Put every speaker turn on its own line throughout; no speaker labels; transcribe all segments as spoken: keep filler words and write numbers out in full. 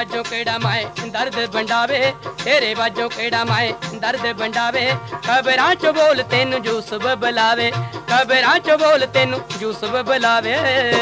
बाजों केड़ा माए दर्द बंडावे, तेरे बाजों केड़ा माए दर्द बंडावे। कबरां चो बोल तेनू जूस बबलावे, कबरां चो बोल तेनू जूस बबलावे।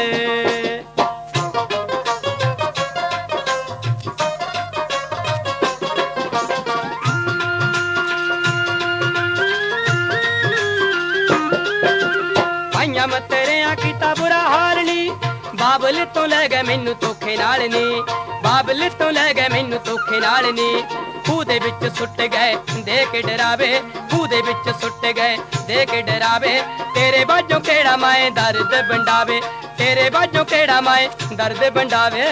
पाइयां मैं तेरे आ कीता बुरा हाल नी, बाबल तो ले गए मैनू धोखे नाल नी, बाबल तो ले गए मैनू धोखे नाल नी। खूह दे विच सुट गए दे के डरावे, खूह दे विच सुट गए दे के डरावे। तेरे बाजों केड़ा माए दर्द बंडावे, तेरे बाजों केड़ा माए दर्द बंडावे।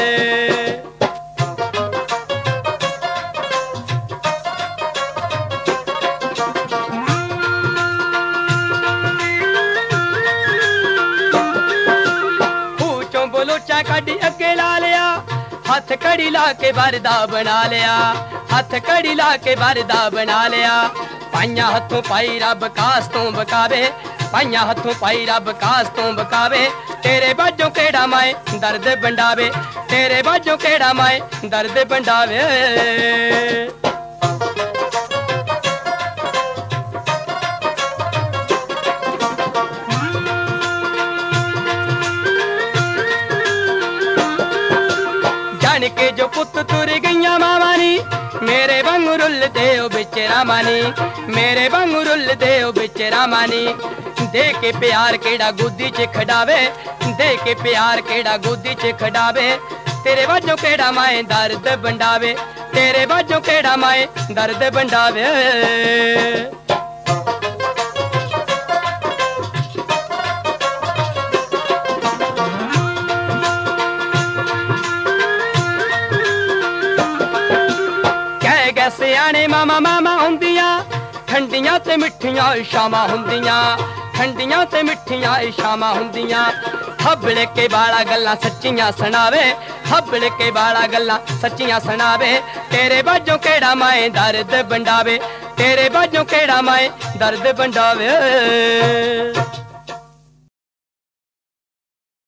लोचा कड़ी अगे ला लिया, हथ कड़ी ला के बरदा बना लिया, हथ कड़ी ला के बरदा बना लिया। पाइयां हथों पाई रब कास तो बकावे, पाइयां हथों पाई रब कास तो बकावे। तेरे बाजों केड़ा माए दर्द बंडावे, तेरे बाजों केड़ा माए दर्द बंडावे। के जो पुत तुर गईया मावानी, मेरे वांगू रुल दे ओ बिच रामानी, मेरे वांगू रुल दे ओ बिच रामानी। दे के प्यार केड़ा गोदी च खडावे, दे के प्यार केड़ा गोदी च खडावे। तेरे बाजों केड़ा माए दर्द बंडावे, तेरे बाजों केड़ा माए दर्द बंडावे। सियाने मामा मामा हुंदियां, ठंडियां ते मिठियां शामां हुंदियां, ठंडियां ते मिठियां शामां हुंदियां। हबड़ के बाला गल्लां सच्चियां सुनावे, हबड़ के बाला गल्लां सच्चियां सुनावे। तेरे बाजों केड़ा माए दर्द बंडावे, तेरे बाजों केड़ा माए दर्द बंडावे।